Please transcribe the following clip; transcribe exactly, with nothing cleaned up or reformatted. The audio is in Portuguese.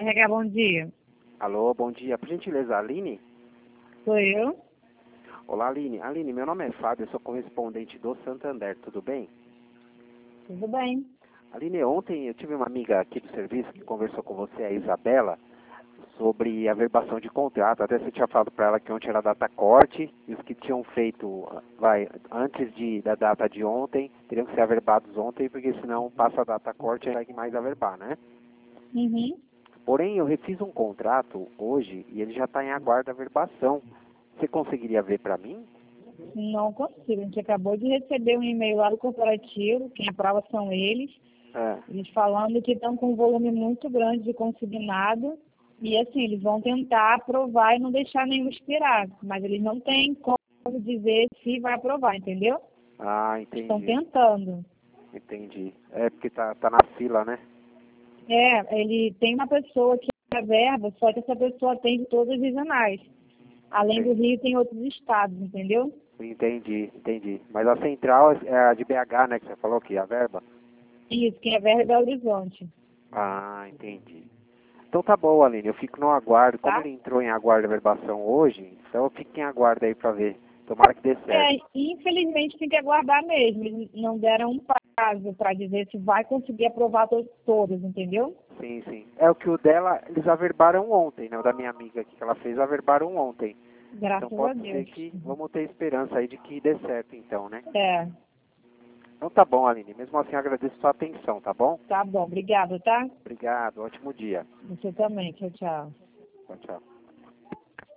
R H, bom dia. Alô, bom dia. Por gentileza, Aline? Sou eu. Olá, Aline. Aline, meu nome é Fábio, eu sou correspondente do Santander, tudo bem? Tudo bem. Aline, ontem eu tive uma amiga aqui do serviço que conversou com você, a Isabela, sobre a verbação de contrato. Até você tinha falado para ela que ontem era data corte e os que tinham feito, vai, antes de, da data de ontem, teriam que ser averbados ontem, porque senão passa a data corte e não vai mais averbar, né? Uhum. Porém, eu refiz um contrato hoje e ele já está em aguardo da verbação. Você conseguiria ver para mim? Não consigo. A gente acabou de receber um e-mail lá do corporativo, quem aprova são eles, É. eles falando que estão com um volume muito grande de consignado e assim, eles vão tentar aprovar e não deixar nenhum expirar, mas eles não têm como dizer se vai aprovar, entendeu? Ah, entendi. Estão tentando. Entendi. É porque tá, tá na fila, né? É, ele tem uma pessoa que é verba, só que essa pessoa atende todos os regionais. Além do Rio, tem outros estados, entendeu? Entendi, entendi. Mas a central é a de B H, né? Que você falou que a verba? Isso, quem é verba é Belo Horizonte. Ah, entendi. Então tá bom, Aline, eu fico no aguardo. Como Tá? ele entrou em aguardo da verbação hoje, então eu fico em aguardo aí pra ver. Tomara que dê certo. É, infelizmente tem que aguardar mesmo. Eles não deram um prazo para dizer se vai conseguir aprovar to todos, entendeu? Sim, sim. É o que o dela, eles averbaram ontem, né? O da minha amiga aqui que ela fez, averbaram ontem. Graças Então a pode ser Deus. que vamos ter esperança aí de que dê certo então, né? É, Então tá bom, Aline. Mesmo assim agradeço a sua atenção, tá bom? tá bom. Obrigada, tá? Obrigado, ótimo dia. Você também. Tchau, tchau. Tchau, tchau.